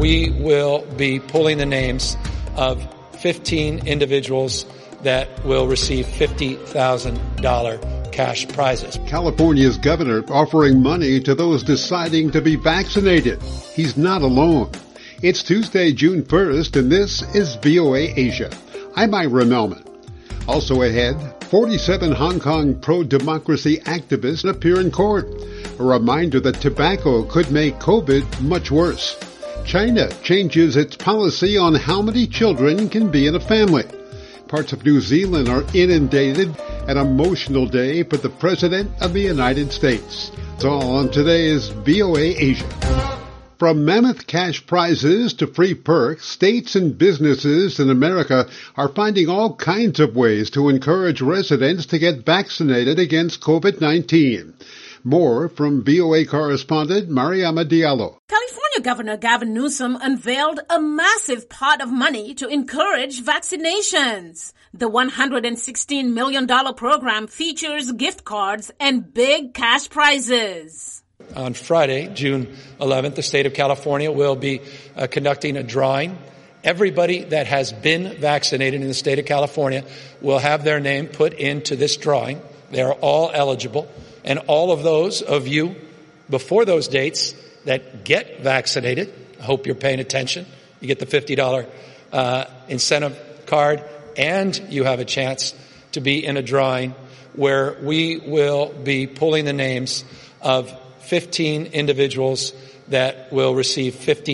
we will be pulling the names of 15 individuals that will receive $50,000 cash prizes. California's governor offering money to those deciding to be vaccinated. He's not alone. It's Tuesday, June 1st, and this is VOA Asia. I'm Ira Melman. Also ahead, 47 Hong Kong pro-democracy activists appear in court. A reminder that tobacco could make COVID much worse. China changes its policy on how many children can be in a family. Parts of New Zealand are inundated. An emotional day for the President of the United States. It's all on today's VOA Asia. From mammoth cash prizes to free perks, states and businesses in America are finding all kinds of ways to encourage residents to get vaccinated against COVID-19. More from VOA correspondent Mariama Diallo. California Governor Gavin Newsom unveiled a massive pot of money to encourage vaccinations. The $116 million program features gift cards and big cash prizes. On Friday, June 11th, the state of California will be conducting a drawing. Everybody that has been vaccinated in the state of California will have their name put into this drawing. They are all eligible. And all of those of you before those dates that get vaccinated, I hope you're paying attention. You get the $50 incentive card, and you have a chance to be in a drawing where we will be pulling the names of 15 individuals that will receive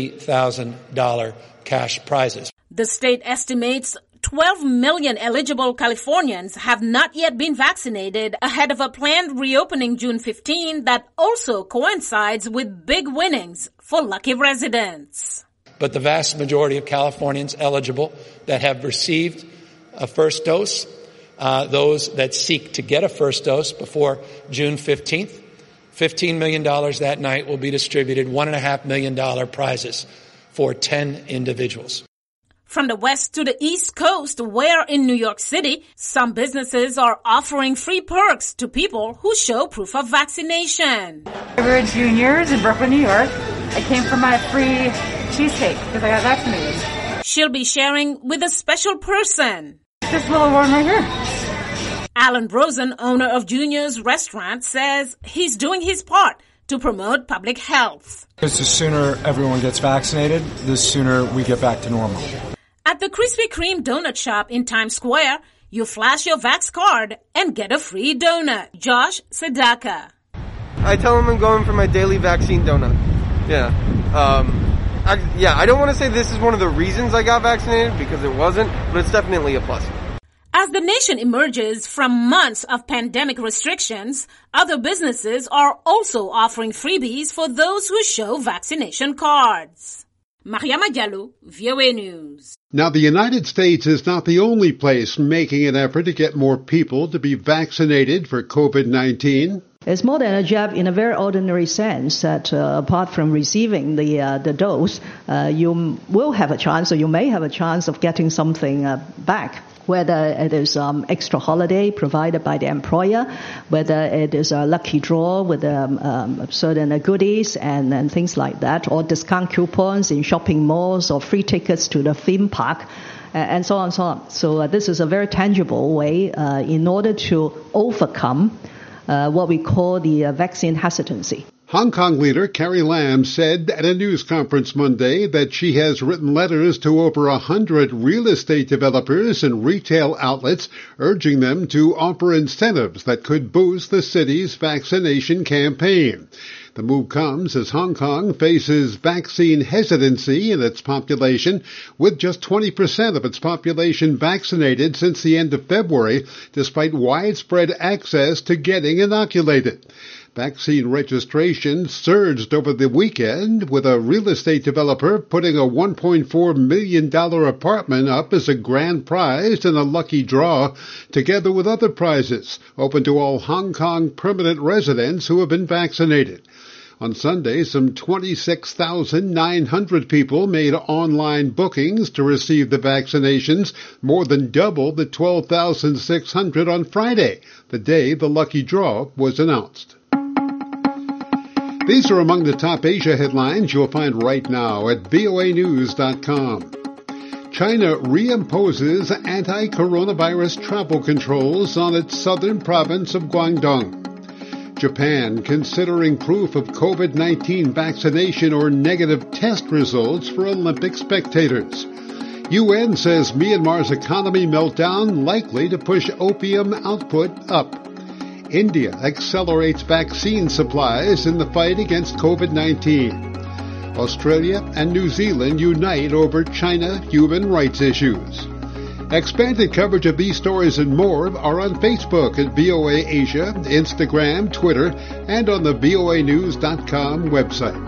$50,000 cash prizes. The state estimates 12 million eligible Californians have not yet been vaccinated ahead of a planned reopening June 15 that also coincides with big winnings for lucky residents. But the vast majority of Californians eligible that have received a first dose, those that seek to get a first dose before June 15th, $15 million that night will be distributed, $1.5 million prizes for 10 individuals. From the west to the east coast, where in New York City, some businesses are offering free perks to people who show proof of vaccination. We're juniors in Brooklyn, New York. I came for my free cheesecake because I got vaccinated. She'll be sharing with a special person. This little one right here. Alan Rosen, owner of Junior's Restaurant, says he's doing his part to promote public health. Because the sooner everyone gets vaccinated, the sooner we get back to normal. At the Krispy Kreme donut shop in Times Square, you flash your Vax card and get a free donut. Josh Sadaka. I tell them I'm going for my daily vaccine donut. I don't want to say this is one of the reasons I got vaccinated, because it wasn't, but it's definitely a plus. As the nation emerges from months of pandemic restrictions, other businesses are also offering freebies for those who show vaccination cards. Mariama Diallo, VOA News. Now, the United States is not the only place making an effort to get more people to be vaccinated for COVID-19. It's more than a jab in a very ordinary sense that apart from receiving the dose, you will have a chance, or you may have a chance of getting something back. Whether it is extra holiday provided by the employer, whether it is a lucky draw with certain goodies and things like that, or discount coupons in shopping malls, or free tickets to the theme park, and so on and so on. So this is a very tangible way in order to overcome what we call the vaccine hesitancy. Hong Kong leader Carrie Lam said at a news conference Monday that she has written letters to over 100 real estate developers and retail outlets urging them to offer incentives that could boost the city's vaccination campaign. The move comes as Hong Kong faces vaccine hesitancy in its population, with just 20% of its population vaccinated since the end of February, despite widespread access to getting inoculated. Vaccine registration surged over the weekend, with a real estate developer putting a $1.4 million apartment up as a grand prize in a lucky draw, together with other prizes, open to all Hong Kong permanent residents who have been vaccinated. On Sunday, some 26,900 people made online bookings to receive the vaccinations, more than double the 12,600 on Friday, the day the lucky draw was announced. These are among the top Asia headlines you'll find right now at voanews.com. China reimposes anti-coronavirus travel controls on its southern province of Guangdong. Japan considering proof of COVID-19 vaccination or negative test results for Olympic spectators. UN says Myanmar's economy meltdown likely to push opium output up. India accelerates vaccine supplies in the fight against COVID-19. Australia and New Zealand unite over China human rights issues. Expanded coverage of these stories and more are on Facebook at VOA Asia, Instagram, Twitter, and on the voanews.com website.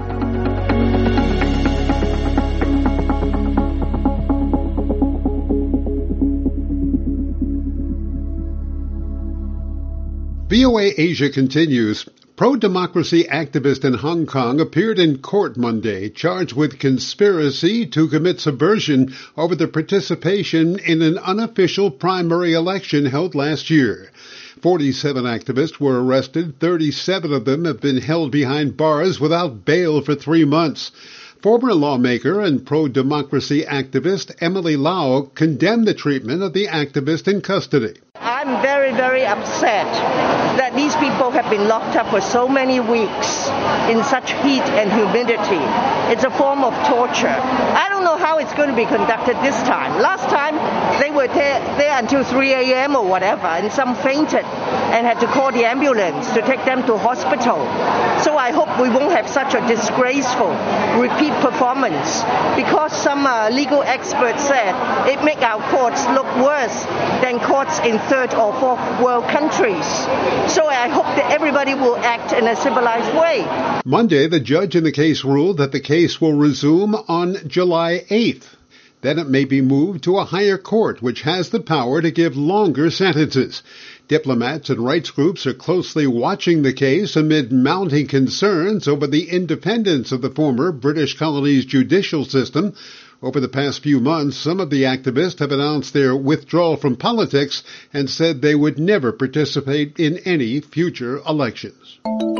VOA Asia continues. Pro-democracy activist in Hong Kong appeared in court Monday, charged with conspiracy to commit subversion over the participation in an unofficial primary election held last year. 47 activists were arrested. 37 of them have been held behind bars without bail for 3 months. Former lawmaker and pro-democracy activist Emily Lau condemned the treatment of the activist in custody. I'm very, very upset that these people have been locked up for so many weeks in such heat and humidity. It's a form of torture. I don't know how it's going to be conducted this time. Last time, they were there until 3 a.m. or whatever, and some fainted and had to call the ambulance to take them to hospital. So I hope we won't have such a disgraceful repeat performance, because some legal experts said it make our courts look worse than courts in third or fourth world countries. So I hope that everybody will act in a civilized way. Monday, the judge in the case ruled that the case will resume on July 8th. Then it may be moved to a higher court, which has the power to give longer sentences. Diplomats and rights groups are closely watching the case amid mounting concerns over the independence of the former British colony's judicial system. Over the past few months, some of the activists have announced their withdrawal from politics and said they would never participate in any future elections.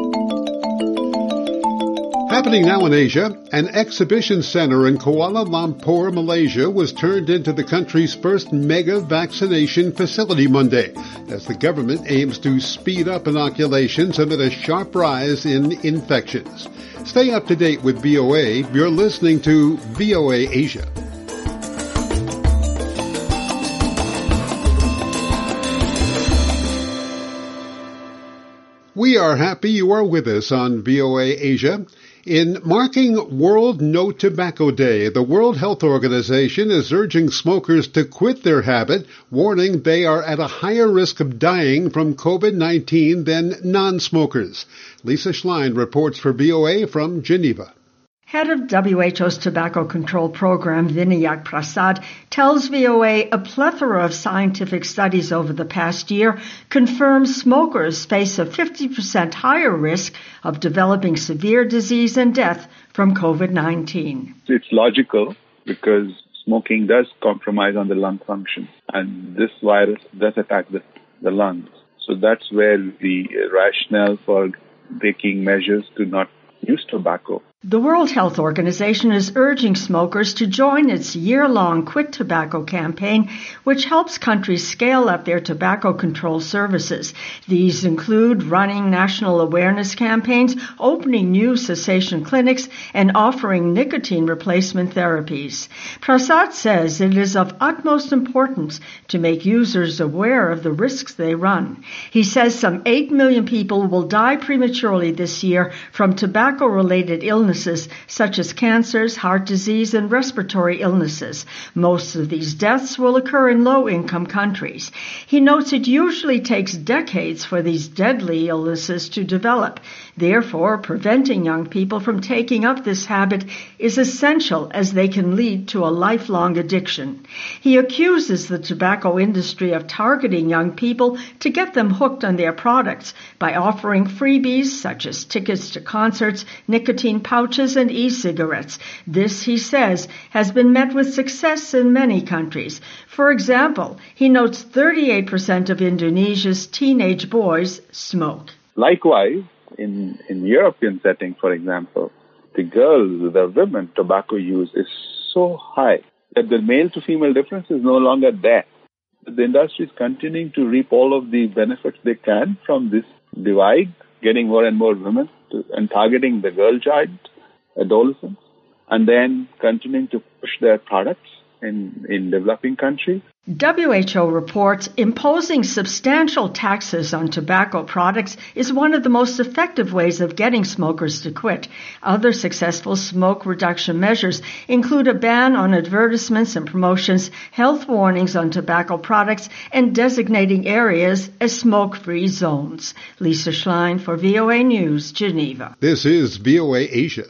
Happening now in Asia, an exhibition center in Kuala Lumpur, Malaysia, was turned into the country's first mega vaccination facility Monday, as the government aims to speed up inoculations amid a sharp rise in infections. Stay up to date with VOA. You're listening to VOA Asia. We are happy you are with us on VOA Asia. In marking World No Tobacco Day, the World Health Organization is urging smokers to quit their habit, warning they are at a higher risk of dying from COVID-19 than non-smokers. Lisa Schlein reports for VOA from Geneva. Head of WHO's Tobacco Control Program, Vinayak Prasad, tells VOA a plethora of scientific studies over the past year confirm smokers face a 50% higher risk of developing severe disease and death from COVID-19. It's logical because smoking does compromise on the lung function, and this virus does attack the lungs. So that's where the rationale for taking measures to not use tobacco. The World Health Organization is urging smokers to join its year-long Quit Tobacco campaign, which helps countries scale up their tobacco control services. These include running national awareness campaigns, opening new cessation clinics, and offering nicotine replacement therapies. Prasad says it is of utmost importance to make users aware of the risks they run. He says some 8 million people will die prematurely this year from tobacco-related illnesses such as cancers, heart disease, and respiratory illnesses. Most of these deaths will occur in low-income countries. He notes it usually takes decades for these deadly illnesses to develop. Therefore, preventing young people from taking up this habit is essential, as they can lead to a lifelong addiction. He accuses the tobacco industry of targeting young people to get them hooked on their products by offering freebies such as tickets to concerts, nicotine pouches, and e-cigarettes. This, he says, has been met with success in many countries. For example, he notes 38% of Indonesia's teenage boys smoke. Likewise, in European setting, for example, the women tobacco use is so high that the male to female difference is no longer there. The industry is continuing to reap all of the benefits they can from this divide, getting more and more women and targeting the girl child, adolescents, and then continuing to push their products in developing countries. WHO reports imposing substantial taxes on tobacco products is one of the most effective ways of getting smokers to quit. Other successful smoke reduction measures include a ban on advertisements and promotions, health warnings on tobacco products, and designating areas as smoke-free zones. Lisa Schlein for VOA News, Geneva. This is VOA Asia.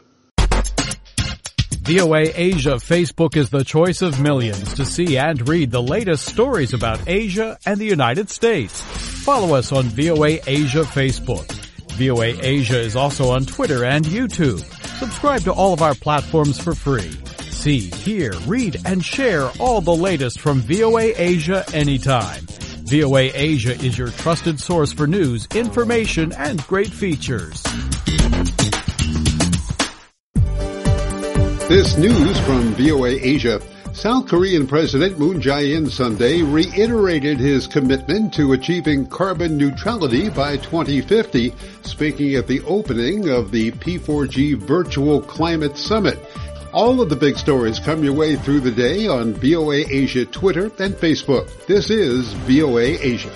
VOA Asia Facebook is the choice of millions to see and read the latest stories about Asia and the United States. Follow us on VOA Asia Facebook. VOA Asia is also on Twitter and YouTube. Subscribe to all of our platforms for free. See, hear, read, and share all the latest from VOA Asia anytime. VOA Asia is your trusted source for news, information, and great features. This news from VOA Asia. South Korean President Moon Jae-in Sunday reiterated his commitment to achieving carbon neutrality by 2050, speaking at the opening of the P4G Virtual Climate Summit. All of the big stories come your way through the day on VOA Asia Twitter and Facebook. This is VOA Asia.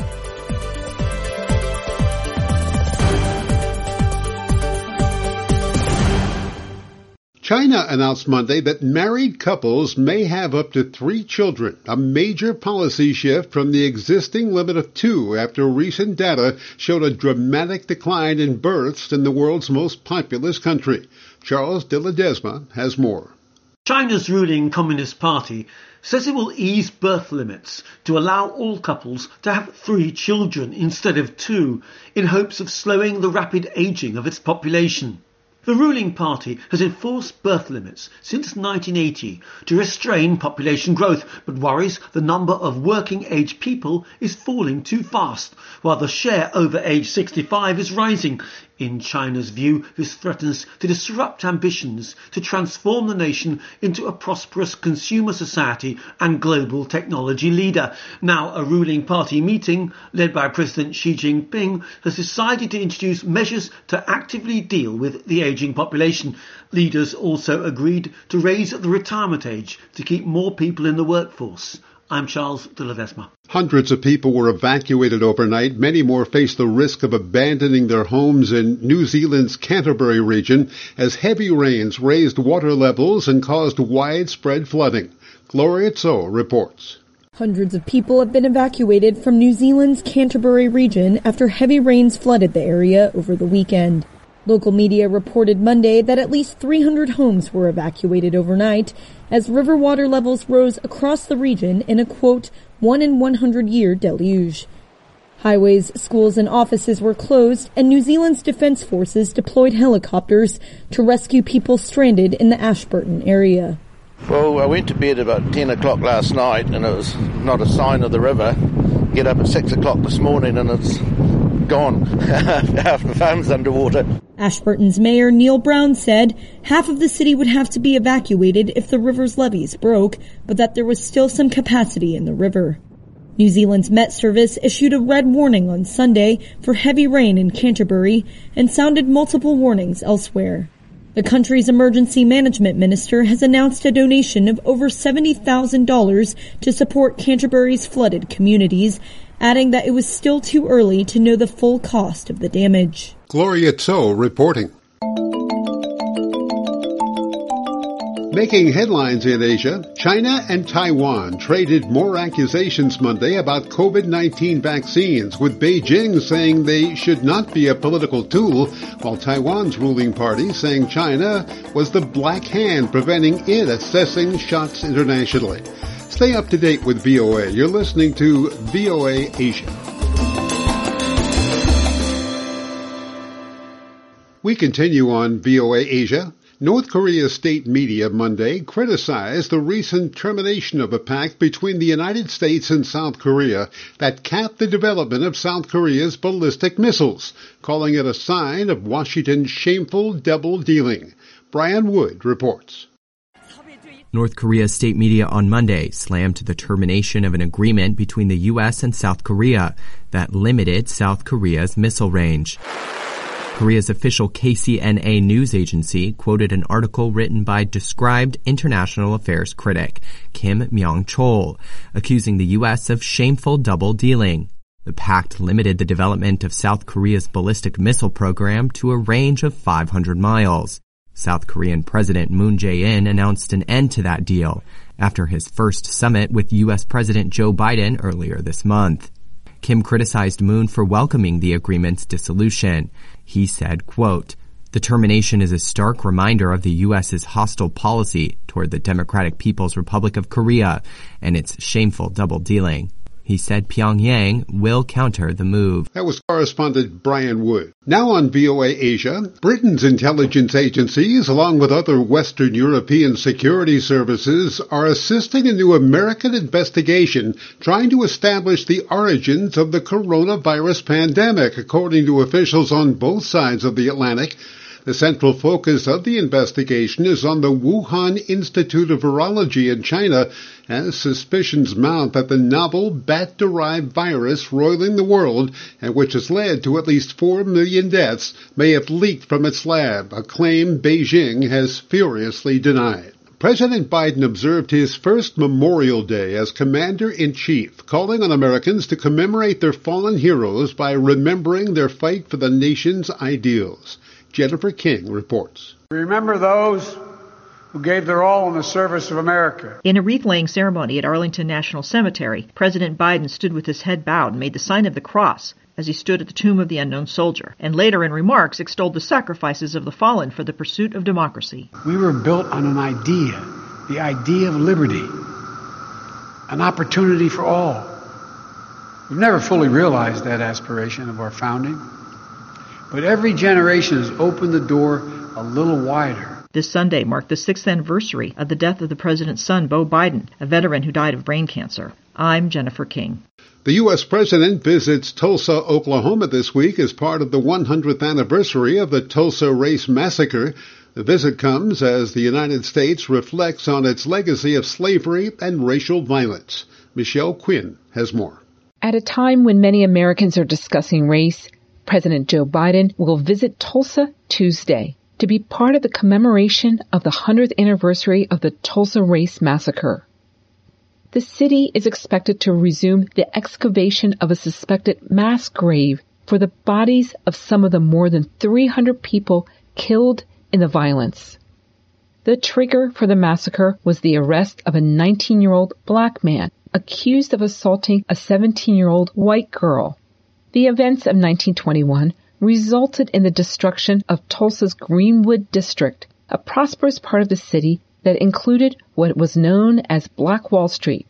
China announced Monday that married couples may have up to 3 children, a major policy shift from the existing limit of 2 after recent data showed a dramatic decline in births in the world's most populous country. Charles de Ledesma has more. China's ruling Communist Party says it will ease birth limits to allow all couples to have 3 children instead of 2 in hopes of slowing the rapid aging of its population. The ruling party has enforced birth limits since 1980 to restrain population growth, but worries the number of working-age people is falling too fast, while the share over age 65 is rising. In China's view, this threatens to disrupt ambitions to transform the nation into a prosperous consumer society and global technology leader. Now, a ruling party meeting led by President Xi Jinping has decided to introduce measures to actively deal with the aging population. Leaders also agreed to raise the retirement age to keep more people in the workforce. I'm Charles de Ledesma. Hundreds of people were evacuated overnight. Many more face the risk of abandoning their homes in New Zealand's Canterbury region as heavy rains raised water levels and caused widespread flooding. Gloria Tso reports. Hundreds of people have been evacuated from New Zealand's Canterbury region after heavy rains flooded the area over the weekend. Local media reported Monday that at least 300 homes were evacuated overnight as river water levels rose across the region in a, quote, 1-in-100-year deluge. Highways, schools, and offices were closed, and New Zealand's defense forces deployed helicopters to rescue people stranded in the Ashburton area. Well, I went to bed about 10 o'clock last night, and it was not a sign of the river. Get up at 6 o'clock this morning, and it's gone. Half the farm's underwater. Ashburton's mayor, Neil Brown, said half of the city would have to be evacuated if the river's levees broke, but that there was still some capacity in the river. New Zealand's Met Service issued a red warning on Sunday for heavy rain in Canterbury and sounded multiple warnings elsewhere. The country's emergency management minister has announced a donation of over $70,000 to support Canterbury's flooded communities, adding that it was still too early to know the full cost of the damage. Gloria Tso reporting. Making headlines in Asia, China and Taiwan traded more accusations Monday about COVID-19 vaccines, with Beijing saying they should not be a political tool, while Taiwan's ruling party saying China was the black hand preventing it assessing shots internationally. Stay up to date with VOA. You're listening to VOA Asia. We continue on VOA Asia. North Korea's state media Monday criticized the recent termination of a pact between the United States and South Korea that capped the development of South Korea's ballistic missiles, calling it a sign of Washington's shameful double-dealing. Brian Wood reports. North Korea's state media on Monday slammed the termination of an agreement between the U.S. and South Korea that limited South Korea's missile range. Korea's official KCNA news agency quoted an article written by described international affairs critic Kim Myong-chol, accusing the U.S. of shameful double-dealing. The pact limited the development of South Korea's ballistic missile program to a range of 500 miles. South Korean President Moon Jae-in announced an end to that deal after his first summit with U.S. President Joe Biden earlier this month. Kim criticized Moon for welcoming the agreement's dissolution. He said, quote, "The termination is a stark reminder of the U.S.'s hostile policy toward the Democratic People's Republic of Korea and its shameful double-dealing." He said Pyongyang will counter the move. That was correspondent Brian Wood. Now on VOA Asia, Britain's intelligence agencies, along with other Western European security services, are assisting a new American investigation trying to establish the origins of the coronavirus pandemic, according to officials on both sides of the Atlantic. The central focus of the investigation is on the Wuhan Institute of Virology in China, as suspicions mount that the novel bat-derived virus roiling the world, and which has led to at least 4 million deaths, may have leaked from its lab, a claim Beijing has furiously denied. President Biden observed his first Memorial Day as Commander-in-Chief, calling on Americans to commemorate their fallen heroes by remembering their fight for the nation's ideals. Jennifer King reports. Remember those who gave their all in the service of America. In a wreath-laying ceremony at Arlington National Cemetery, President Biden stood with his head bowed and made the sign of the cross as he stood at the tomb of the unknown soldier, and later in remarks extolled the sacrifices of the fallen for the pursuit of democracy. We were built on an idea, the idea of liberty, an opportunity for all. We've never fully realized that aspiration of our founding. But every generation has opened the door a little wider. This Sunday marked the 6th anniversary of the death of the president's son, Beau Biden, a veteran who died of brain cancer. I'm Jennifer King. The U.S. President visits Tulsa, Oklahoma this week as part of the 100th anniversary of the Tulsa Race Massacre. The visit comes as the United States reflects on its legacy of slavery and racial violence. Michelle Quinn has more. At a time when many Americans are discussing race, President Joe Biden will visit Tulsa Tuesday to be part of the commemoration of the 100th anniversary of the Tulsa Race Massacre. The city is expected to resume the excavation of a suspected mass grave for the bodies of some of the more than 300 people killed in the violence. The trigger for the massacre was the arrest of a 19-year-old black man accused of assaulting a 17-year-old white girl. The events of 1921 resulted in the destruction of Tulsa's Greenwood District, a prosperous part of the city that included what was known as Black Wall Street.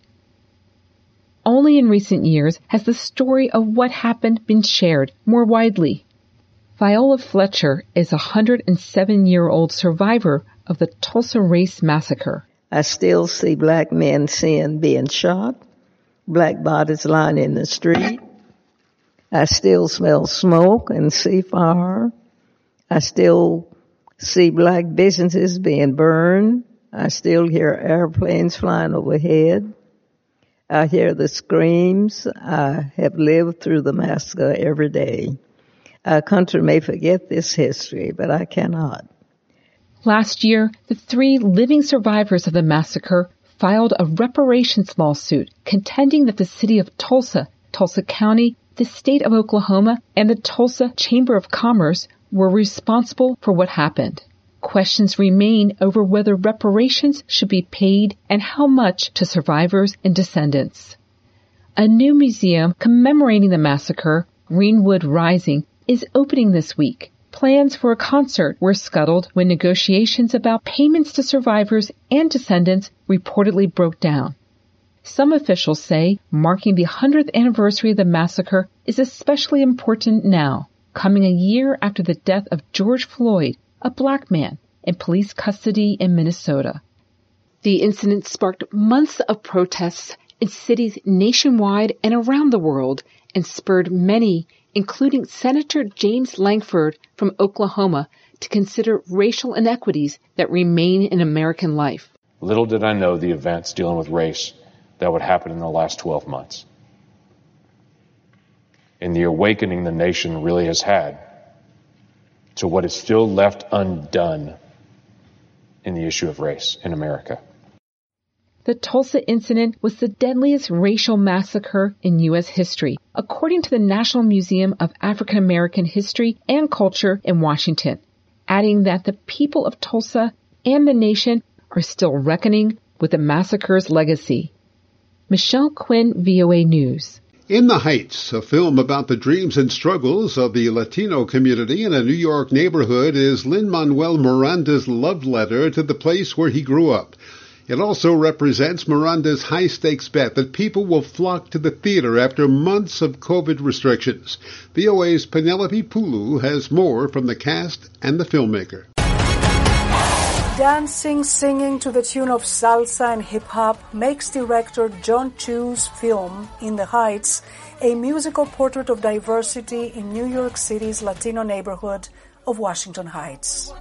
Only in recent years has the story of what happened been shared more widely. Viola Fletcher is a 107-year-old survivor of the Tulsa Race Massacre. I still see black men being shot, black bodies lying in the street. I still smell smoke and see fire. I still see black businesses being burned. I still hear airplanes flying overhead. I hear the screams. I have lived through the massacre every day. Our country may forget this history, but I cannot. Last year, the 3 living survivors of the massacre filed a reparations lawsuit contending that the city of Tulsa, Tulsa County, the state of Oklahoma, and the Tulsa Chamber of Commerce were responsible for what happened. Questions remain over whether reparations should be paid and how much to survivors and descendants. A new museum commemorating the massacre, Greenwood Rising, is opening this week. Plans for a concert were scuttled when negotiations about payments to survivors and descendants reportedly broke down. Some officials say marking the 100th anniversary of the massacre is especially important now, coming a year after the death of George Floyd, a black man in police custody in Minnesota. The incident sparked months of protests in cities nationwide and around the world and spurred many, including Senator James Lankford from Oklahoma, to consider racial inequities that remain in American life. Little did I know the events dealing with race that would happen in the last 12 months. And the awakening the nation really has had to what is still left undone in the issue of race in America. The Tulsa incident was the deadliest racial massacre in U.S. history, according to the National Museum of African American History and Culture in Washington, adding that the people of Tulsa and the nation are still reckoning with the massacre's legacy. Michelle Quinn, VOA News. In the Heights, a film about the dreams and struggles of the Latino community in a New York neighborhood, is Lin-Manuel Miranda's love letter to the place where he grew up. It also represents Miranda's high-stakes bet that people will flock to the theater after months of COVID restrictions. VOA's Penelope Pulu has more from the cast and the filmmaker. Dancing, singing to the tune of salsa and hip-hop makes director John Chu's film, In the Heights, a musical portrait of diversity in New York City's Latino neighborhood of Washington Heights.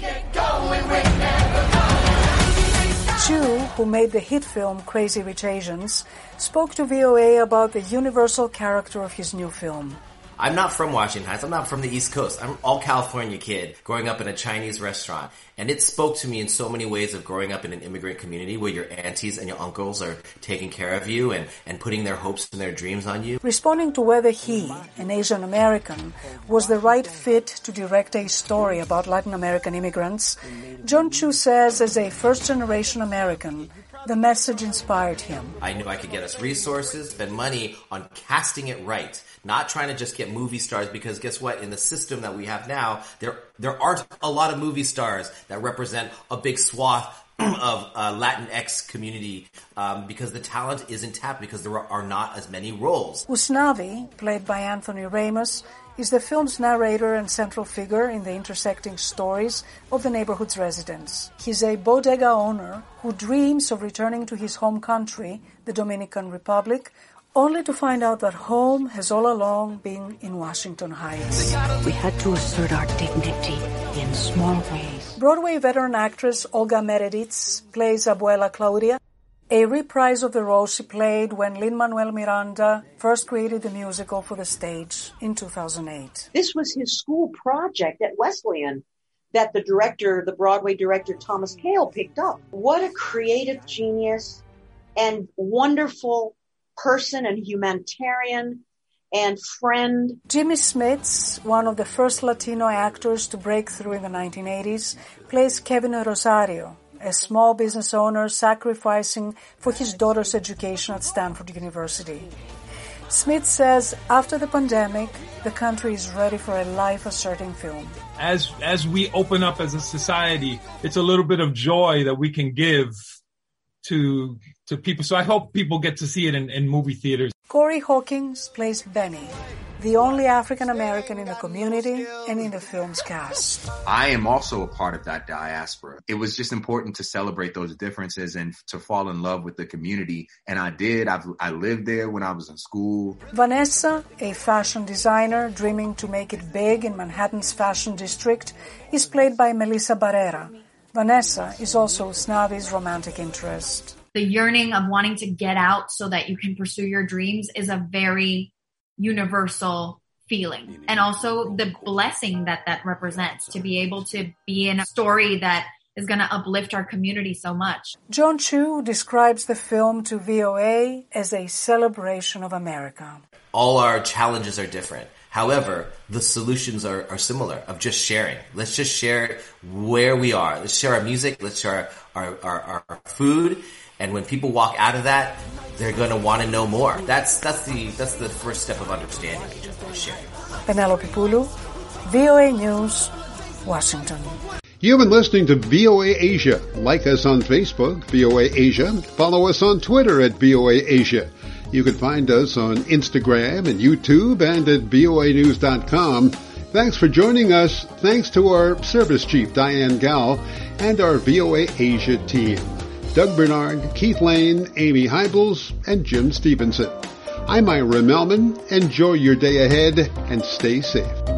Chu, who made the hit film Crazy Rich Asians, spoke to VOA about the universal character of his new film. I'm not from Washington Heights. I'm not from the East Coast. I'm an all-California kid growing up in a Chinese restaurant. And it spoke to me in so many ways of growing up in an immigrant community where your aunties and your uncles are taking care of you and putting their hopes and their dreams on you. Responding to whether he, an Asian American, was the right fit to direct a story about Latin American immigrants, John Chu says as a first-generation American, the message inspired him. I knew I could get us resources, spend money on casting it right. Not trying to just get movie stars, because guess what? In the system that we have now, there aren't a lot of movie stars that represent a big swath of Latinx community because the talent isn't tapped because there are not as many roles. Usnavi, played by Anthony Ramos, is the film's narrator and central figure in the intersecting stories of the neighborhood's residents. He's a bodega owner who dreams of returning to his home country, the Dominican Republic, only to find out that home has all along been in Washington Heights. We had to assert our dignity in small ways. Broadway veteran actress Olga Meredith plays Abuela Claudia, a reprise of the role she played when Lin-Manuel Miranda first created the musical for the stage in 2008. This was his school project at Wesleyan that the Broadway director Thomas Kail picked up. What a creative genius and wonderful person and humanitarian and friend. Jimmy Smits, one of the first Latino actors to break through in the 1980s, plays Kevin Rosario, a small business owner sacrificing for his daughter's education at Stanford University. Smith says after the pandemic, the country is ready for a life-asserting film. As we open up as a society, it's a little bit of joy that we can give to people. So I hope people get to see it in movie theaters. Corey Hawkins plays Benny, the only African American in the community and in the film's cast. I am also a part of that diaspora. It was just important to celebrate those differences and to fall in love with the community. And I did. I lived there when I was in school. Vanessa, a fashion designer dreaming to make it big in Manhattan's fashion district, is played by Melissa Barrera. Vanessa is also Usnavi's romantic interest. The yearning of wanting to get out so that you can pursue your dreams is a very universal feeling. And also the blessing that represents to be able to be in a story that is going to uplift our community so much. John Chu describes the film to VOA as a celebration of America. All our challenges are different. However, the solutions are similar, of just sharing. Let's just share where we are. Let's share our music. Let's share our food. And when people walk out of that, they're going to want to know more. That's the first step of understanding each other, sharing. Penelope Pulu, VOA News, Washington. You've been listening to VOA Asia. Like us on Facebook, VOA Asia. Follow us on Twitter at VOA Asia. You can find us on Instagram and YouTube and at voanews.com. Thanks for joining us. Thanks to our Service Chief, Diane Gall, and our VOA Asia team, Doug Bernard, Keith Lane, Amy Heibels, and Jim Stevenson. I'm Ira Melman. Enjoy your day ahead and stay safe.